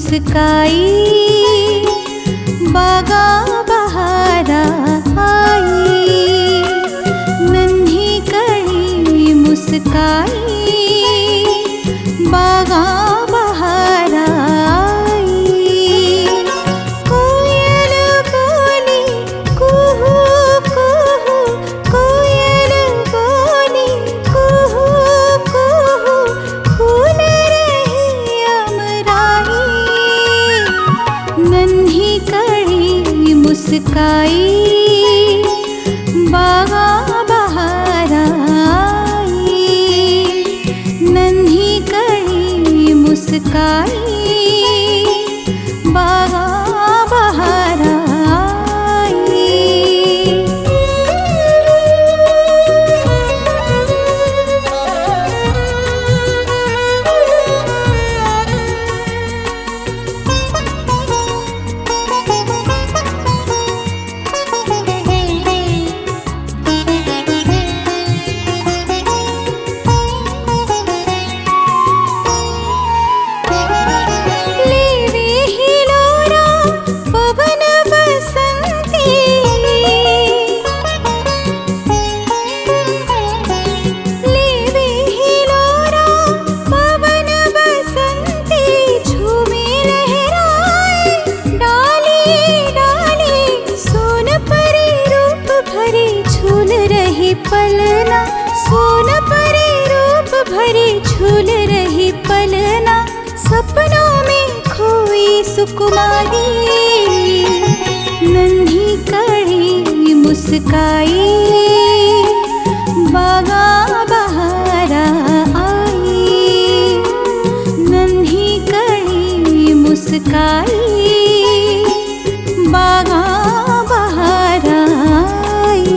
मुस्काई बागा बहारा आई, नन्ही कड़ी मुस्काई बागा बहारा आई। कोयल बोली कुहू कुहू, कोयल बोली कुहू कुहू, फूल रही अमराई, नन्ही कड़ी मुस्काई बागा बहारा आई, नन्ही कड़ी मुस्काई बागा बहारा आई। पलना सोन परी रूप भरी झूल रही पलना, सपनों में खोई सुकुमारी, नन्ही कड़ी मुस्काई बागा बहारा आई, नन्ही कड़ी मुस्काई बागा बहारा आई।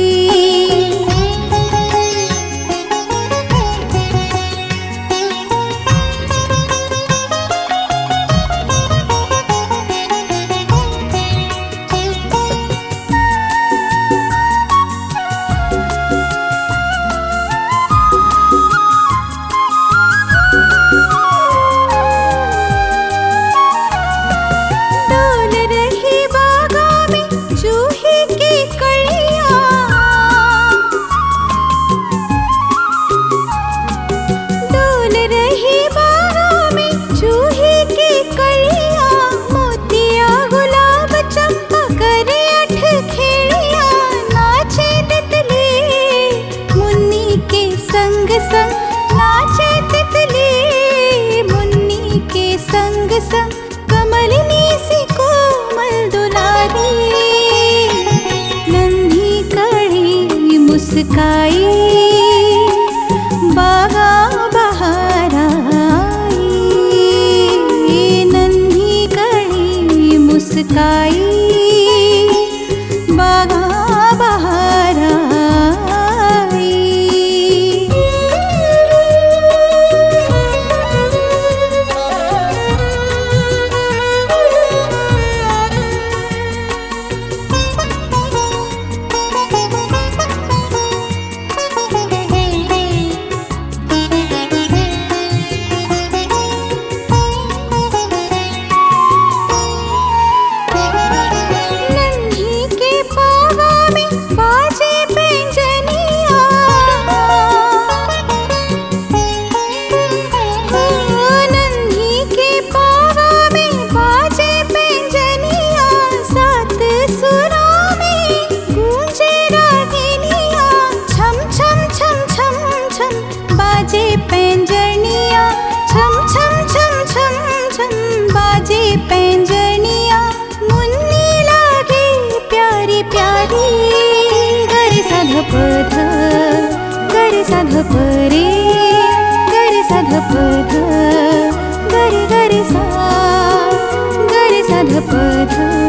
नाचे तितली मुन्नी के संग संग, कमलिनी सी कोमल दुलारी, नन्ही कड़ी मुस्काई बागा बहारा आई, नन्ही कड़ी मुस्काई बागा बहारा आई। बाजे पैंजनिया छम छम छम छम छम, बाजे पैंजनिया मुन्नी लागे प्यारी प्यारी, गरे सा धप ध, गरे सा धप रे, गरे सा धप ध, गरे गरे सा धप ध।